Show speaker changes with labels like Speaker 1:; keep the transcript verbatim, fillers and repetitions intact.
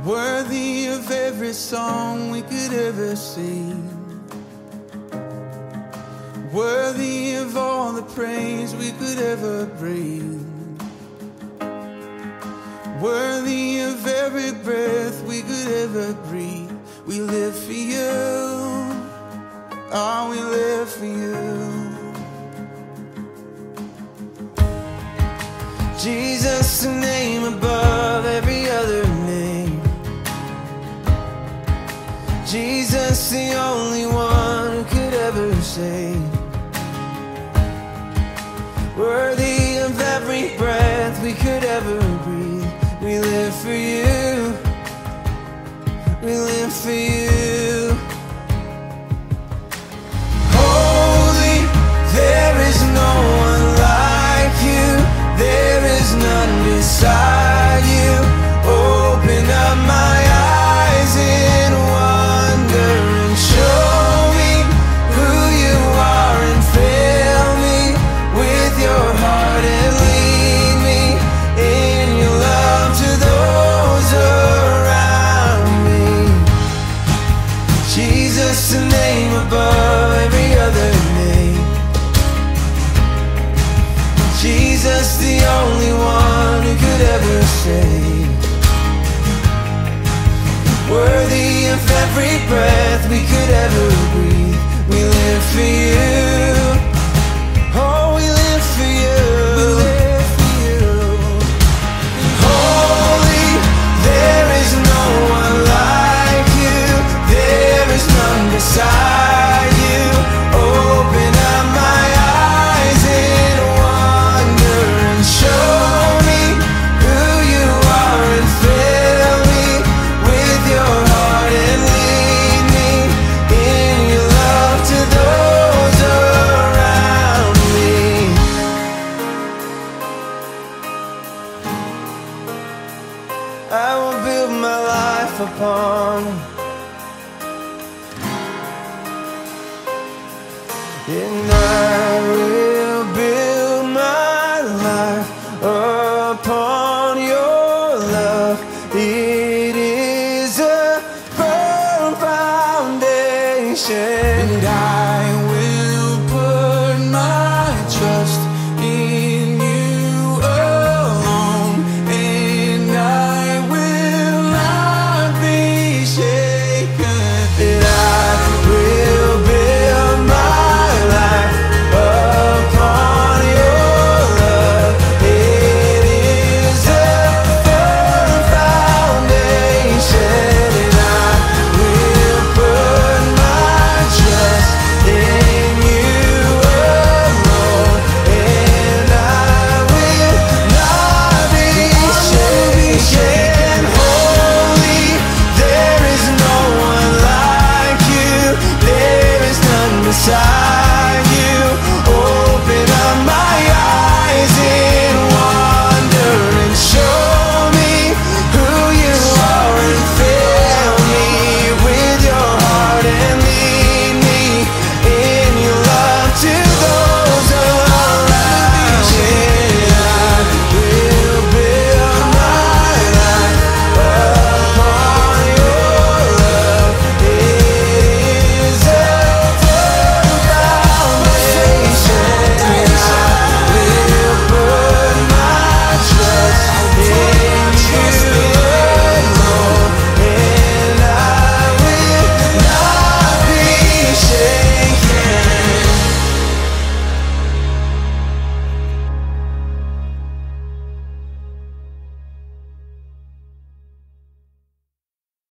Speaker 1: worthy of every song we could ever sing, worthy of all the praise we could ever bring, worthy of every breath we could ever breathe. We live for you, oh, we live for you. Jesus, the name above every other name. Jesus, the only one who could ever save. Worthy of every breath we could ever breathe. We live for you, we live for you. Holy, there is no one like you. There is none beside you. Open up my eyes in wonder and show me who you are, and fill me with your heart and lead me in your love to those around me. Jesus, the name above every other name. Jesus, the only one who could ever save. Worthy of every breath we could ever breathe. We live for you.